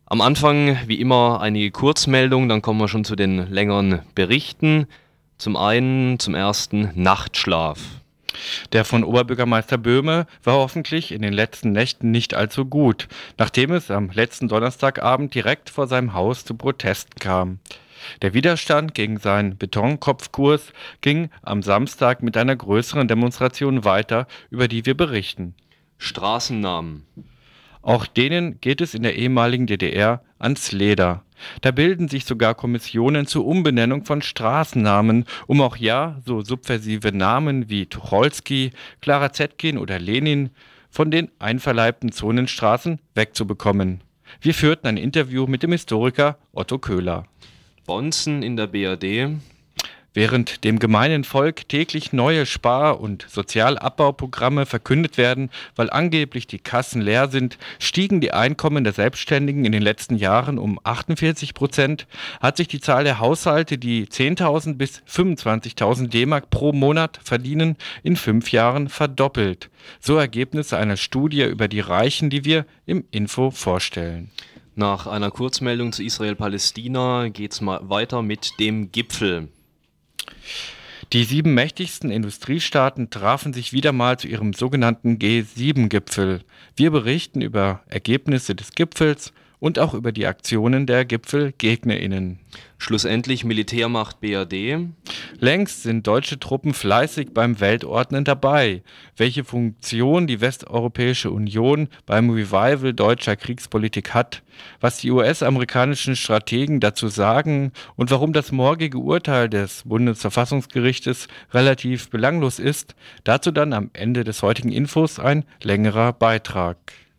Am Anfang wie immer einige Kurzmeldungen, dann kommen wir schon zu den längeren Berichten. Zum ersten Nachtschlaf. Der von Oberbürgermeister Böhme war hoffentlich in den letzten Nächten nicht allzu gut, nachdem es am letzten Donnerstagabend direkt vor seinem Haus zu Protesten kam. Der Widerstand gegen seinen Betonkopfkurs ging am Samstag mit einer größeren Demonstration weiter, über die wir berichten. Straßennamen. Auch denen geht es in der ehemaligen DDR ans Leder. Da bilden sich sogar Kommissionen zur Umbenennung von Straßennamen, um auch so subversive Namen wie Tucholsky, Clara Zetkin oder Lenin von den einverleibten Zonenstraßen wegzubekommen. Wir führten ein Interview mit dem Historiker Otto Köhler. Bonzen in der BRD. Während dem gemeinen Volk täglich neue Spar- und Sozialabbauprogramme verkündet werden, weil angeblich die Kassen leer sind, stiegen die Einkommen der Selbstständigen in den letzten Jahren um 48%, hat sich die Zahl der Haushalte, die 10.000 bis 25.000 D-Mark pro Monat verdienen, in 5 Jahren verdoppelt. So Ergebnisse einer Studie über die Reichen, die wir im Info vorstellen. Nach einer Kurzmeldung zu Israel-Palästina geht's mal weiter mit dem Gipfel. Die 7 mächtigsten Industriestaaten trafen sich wieder mal zu ihrem sogenannten G7-Gipfel. Wir berichten über Ergebnisse des Gipfels und auch über die Aktionen der GipfelgegnerInnen. Schlussendlich Militärmacht BRD. Längst sind deutsche Truppen fleißig beim Weltordnen dabei. Welche Funktion die Westeuropäische Union beim Revival deutscher Kriegspolitik hat, was die US-amerikanischen Strategen dazu sagen und warum das morgige Urteil des Bundesverfassungsgerichtes relativ belanglos ist, dazu dann am Ende des heutigen Infos ein längerer Beitrag.